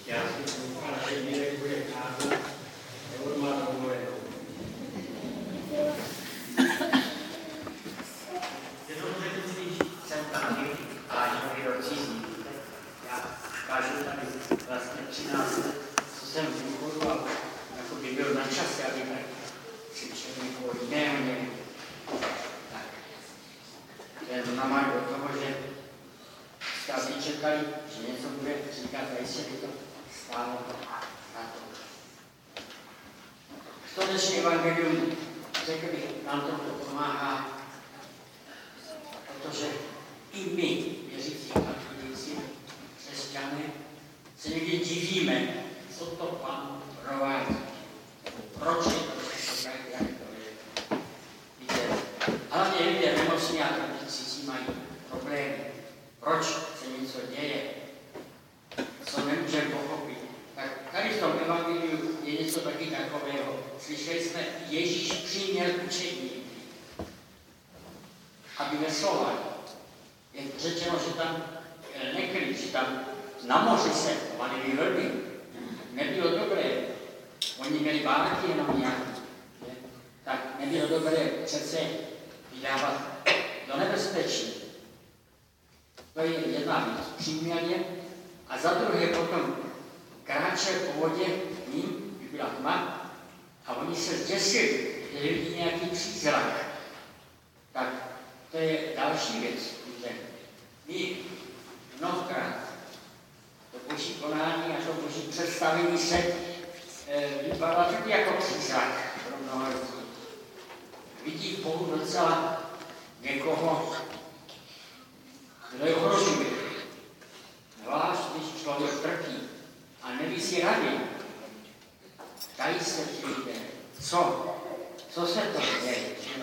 Já si doufám, že Mirek bude kázat, nebo má dovolenou. Je to především jsem tady, ale někdo cizí. Já kážu tady vlastně 13 let, co jsem v důchodu a jako by byl na čase, aby tak křičel někoho jiného někdy. Tak. To je znamená do toho, že státy čekali, že něco bude říkat, a jestli by to stálo na to. Skutečně evangelium, řekl bych, nám to pomáhá, protože i my, věřící katolíci, křesťané, se někdy divíme, co to Pán provádí. Proč je to tak, jak to je. Víte, hlavně lidé nemocní a tradici mají problémy. Proč se něco děje, co nemůžeme pochopit. Tak tady v tom evangeliu je něco taky takového. Slyšeli jsme, Ježíš přiměl učedníky, aby veslovali. Je řečeno, že tam nekryli, že tam na moři se valili vlny. Nebylo dobré. Oni měli bárky jenom nějaký. Tak nebylo dobré přece vydávat do nebezpečí. To je jedna věc, příměrně. A za druhé potom kráčel po vodě ním, by byla tma, a oni se zděsili, že vidí nějaký přízrak. Tak to je další věc. My mnohokrát to boží konání a to boží představení se vypadá taky jako přízrak pro mnoho lidí. Vidí v Bohu docela někoho, kdo je ohrožuje. Zvlášť, když člověk trpí a neví si rady. Dají se ti lidé. Co se to děje?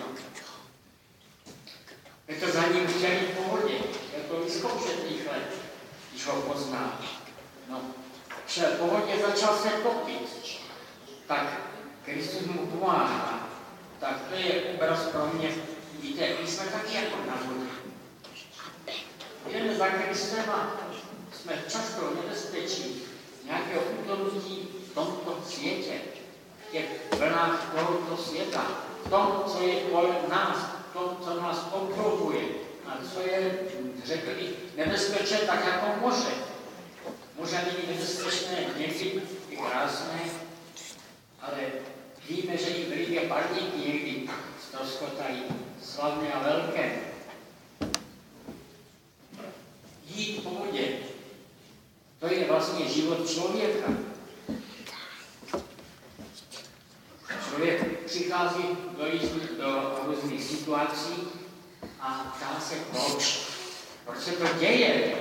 Je to za ním chtěli v pohodě. Je to vyzkoušet rychle, když ho pozná. No, šel v pohodě, začal se topit. Tak Kristus mu pomáhá. Tak to je obraz pro mě. Víte, my jsme taky jako na vodě. Jdeme za Kristem a jsme často v nebezpečí nějakého utonutí v tomto světě, v těch vlnách tohoto světa, v tom, co je kolem nás, v tom, co nás obklopuje a co je, řekl bych, nebezpečné tak jako moře. Může být nebezpečné, někdy i krásné, ale víme, že i v rybě parníky někdy ztroskotají slavné a velké. Jít po vodě, to je vlastně život člověka. Člověk přichází do různých situací a ptá se proč. Proč se to děje?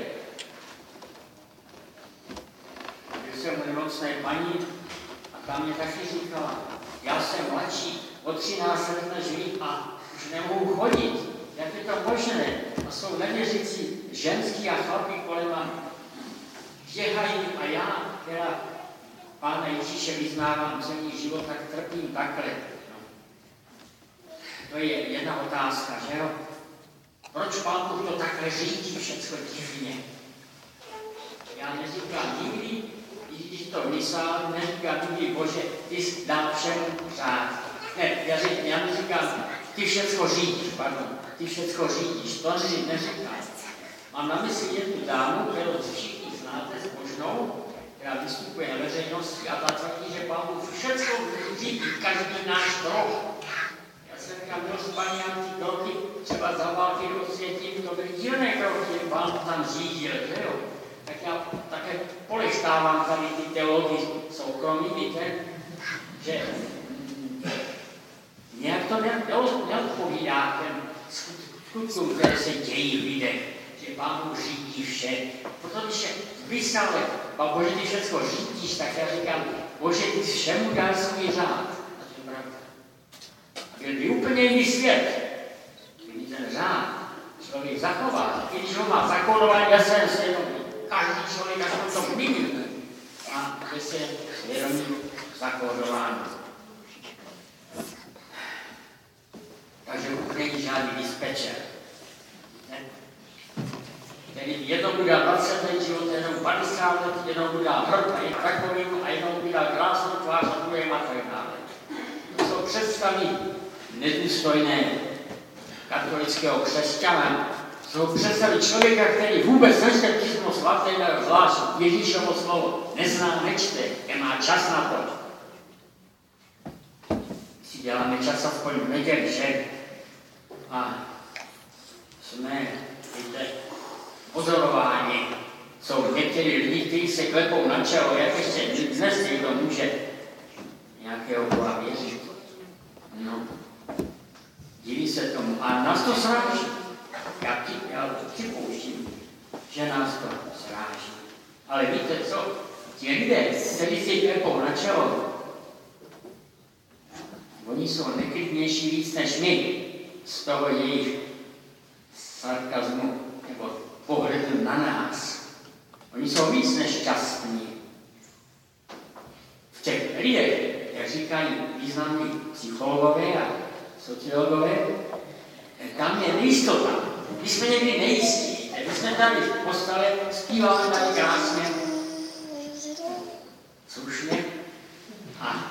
Byl jsem u nemocné paní a ta mě taky říkala, já jsem mladší, od 13 let než vy a už nemohu chodit. Jak je to možné? A jsou nevěřící ženský a chlapí kolem a běhají a já, která Pána Ježíše vyznávám celý život, tak trpím takhle. No. To je jedna otázka, že jo? Proč Pán Bůh to takhle řídí všechno divně? Já neříkám nikdy, i když to myslám, neříkám nikdy, Bože, ty jsi dal všemu řád. Ne, já neříkám, ty všecko řídíš, pardon. Ty všecko řídíš, to neříkám. Mám na mysli jednu dámu, kterou všichni znáte, zbožnou, která vystupuje na veřejnosti a ta tvrdí, že Pán Bůh všecko řídí, každý náš krok. Já jsem říkal, milosť Paní, já ty kroky třeba za války rozsvětím, to byly dílné kroky, Pán tam řídil, že jo? Tak já také poleštávám tady ty teology soukromí, víte, že nějak to neodpovídá těm skutkům, které se dějí v lidech, že Pán Bůh řídí vše. Proto když je vysale, a Bože, ty všecko řídíš, tak já říkám, Bože, ty všemu dal svůj řád. A to je pravda. Byl by úplně jiný svět, kdyby ten řád člověk zachová. I když ho má zakódovaný, já jsem se jenom, každý člověk aspoň to minimum a že se vědomí zakódování. Takže Bůh není žádný dispečer. To Tedy jednou bude 20 let života, jednou 50 let, jednou bude hrd a je takovým a jednou bude krásnou tvář a druhé a tak dále. To jsou představy nedůstojné katolického křesťana. Jsou představy člověka, který vůbec nečte písmo svaté, zvlášť Ježíšovo slovo, nezná, nečte, nemá čas na to. Si děláme čas aspoň v neděli, že? A jsme, víte, pozorováni. Jsou některý lidi, kteří se klepou na čelo, jak ještě dnes někdo může nějakého Boha věřit. No, diví se tomu. A nás to sráží. Já připouštím, že nás to sráží. Ale víte co? Ti lidé, kteří si klepou na čelo, oni jsou neklidnější víc než my z toho jejich sarkazmu nebo pohledu na nás. Oni jsou víc než šťastní. V těch lidech, jak říkají významní psychologové a sociologové, tam je nejistota. My jsme někdy nejistí. My jsme tady v postele, zpíváme tady krásně, slušně a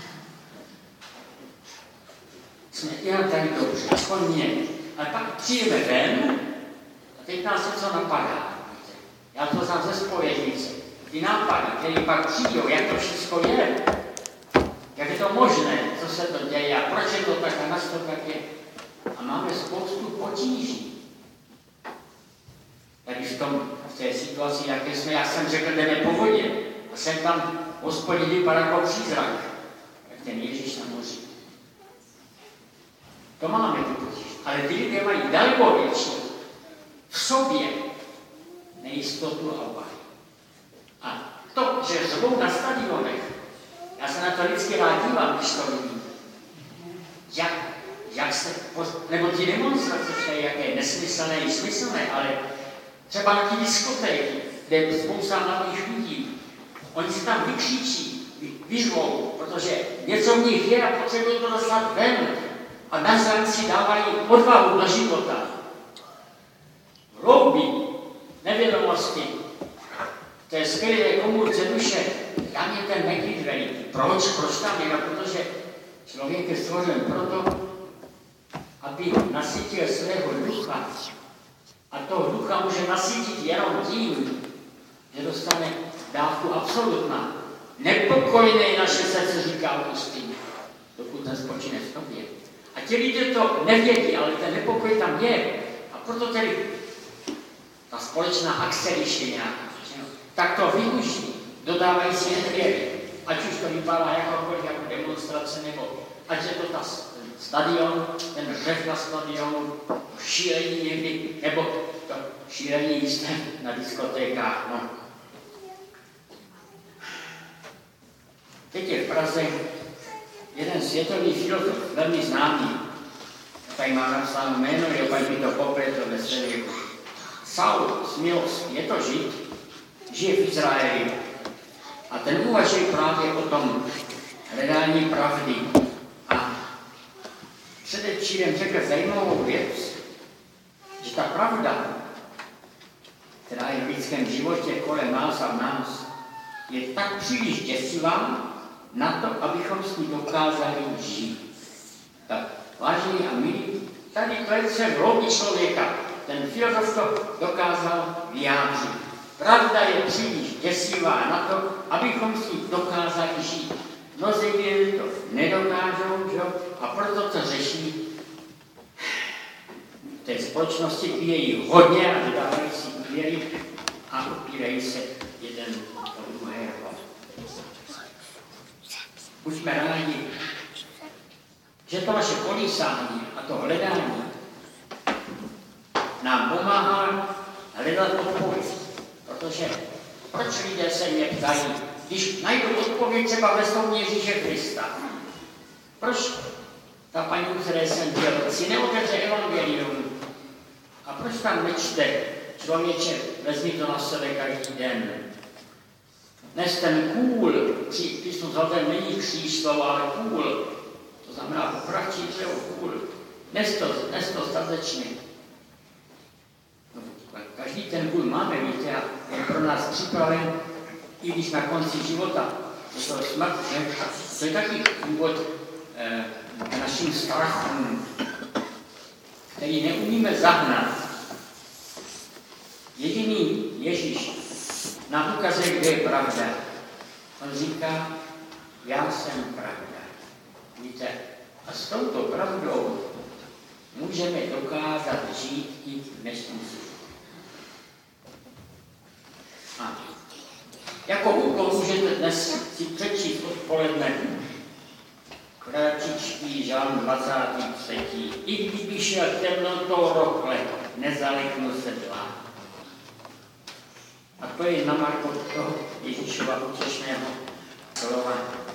jsme dělali tady dobře, aspoň mě. Ale pak přijdeme ven a teď nás něco napadá. Já to znám ze zpovědnice. Ty nápady, které pak přijdou, jak to všechno je, jak je to možné, co se to děje a proč je to tak a nás to tak je. A máme spoustu potíží. Tady v té situaci, jaké jsme, já jsem řekl, jdeme po vodě. A jsem tam Hospodin vypadá jako přízrak, jak ten Ježíš na moři. To máme tu potíž. Ale ty lidé mají daleko větší v sobě nejistotu a obavy. A to, že zvou na stadionech, já se na to vždycky rád dívám, když to vidím. Jak se, nebo ty demonstrace, jaké nesmyslné i smyslné, ale třeba na ty diskotéky, kde je spousta mladých lidí, oni si tam vykřičí, vyřvou, protože něco v nich je a potřebují to dostat ven. A navzájem si dávají odvahu do života. Hloubí, nevědomosti, té skryté komůrce duše, tam je ten neklid veliký. Proč tam je? No, protože člověk je stvořen proto, aby nasytil svého ducha. A toho ducha může nasytit jenom tím, že dostane dávku absolutná. Nepokojné naše srdce, říká Augustín, dokud nespočine v tobě. A ti lidé to nevědí, ale ten nepokoj tam je. A proto tedy ta společná akce, když je nějaká, tak to využijí, dodávají si nevěry. Ať už to vypadá jakoukoliv jako demonstrace, nebo ať je to ten stadion, ten řev na stadionu, šílení někdy, nebo to šílení jisté na diskotékách. No. Teď je v Praze jeden světový filozof, velmi známý, tady má napsáno jméno, je opět mi to popletl ve svém věku. Saul Smilos, je to Žid, žije v Izraeli a ten uvažuje právě o tom hledání pravdy. A předevčírem řekl zajímavou věc, že ta pravda, která je v lidském životě kolem nás a v nás, je tak příliš děsivá, na to, abychom s ní dokázali žít. Tak, vážení a milí, tady velice hloubí člověka. Ten filozof to dokázal vyjádřit. Pravda je příliš děsivá na to, abychom s ní dokázali žít. Mnozí lidé to nedokážou, že? A proto to řeší. V té společnosti píjejí hodně a vydávají si úvěry a opírají se jeden od druhého. Buďme rádi, že to naše kolísání a to hledání nám pomáhá hledat odpověď. Protože proč lidé se mě ptají, když najdou odpověď třeba ve slově Ježíše Krista? Proč ta paní, které jsem dělal, si neotevře evangelium? A proč tam nečte, člověče, vezmi to na sebe každý den? Dnes ten kůl, písmu svatém není kříž slovo, ale kůl, to znamená popravčí dřevo, kůl. Dnes to statečně. No, každý ten vůl máme, víte, a je pro nás připraven, i když na konci života, do toho smrt, že? To je taky důvod k našim strachům, který neumíme zahnat. Jediný Ježíš nám ukazuje, kde je pravda. On říká, já jsem pravda. Víte, a s touto pravdou můžeme dokázat žít i v dnešním světě. A jako úkol můžete dnes si přečíst odpoledne kráčičký žalm 23. I kdyby šel temnotou rokle, nezaleknu se tla. A to je na marko toho Ježíšova útěšného slova.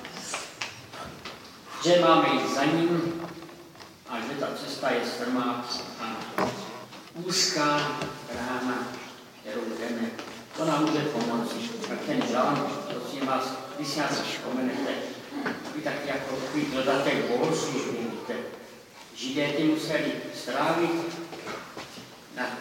Že máme jít za ním a že ta cesta je strmá a úzká rána, kterou jdeme. To nám může pomoci. Tak ten žalm, prosím vás, když si nás vzpomenete, vy tak jako takový dodatek bohoslužby, víte. Židé ty museli strávit nad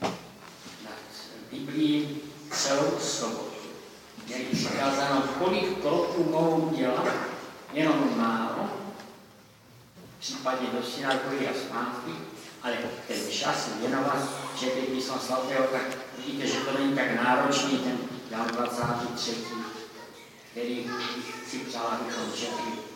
Biblií celou sobotu. Měli přikázáno, kolik kroků mohou dělat, jenom málo, v případě do synagogy a zpátky, ale ten čas věnovat, že teď písma svatého, tak vidíte, že to není tak náročný, ten Jan 23., který si přál, abychom četli.